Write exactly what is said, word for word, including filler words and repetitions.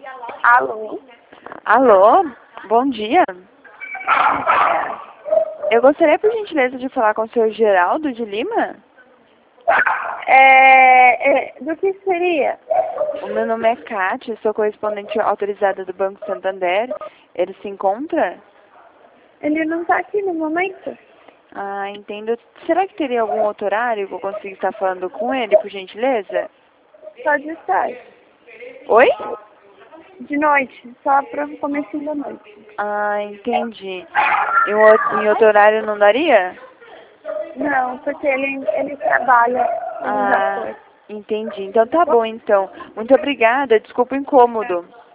Alô? Alô, bom dia. Eu gostaria, por gentileza, de falar com o senhor Geraldo de Lima. É, é, do que seria? O meu nome é Kátia, sou correspondente autorizada do Banco Santander. Ele se encontra? Ele não está aqui no momento. Ah, entendo. Será que teria algum outro horário que eu consiga estar falando com ele, por gentileza? Pode estar. Oi? De noite, só para o começo da noite. Ah, entendi. Em outro, em outro horário não daria? Não, porque ele, ele trabalha. Ele já Ah, foi. entendi. Então tá bom, então. Muito obrigada. Desculpa o incômodo.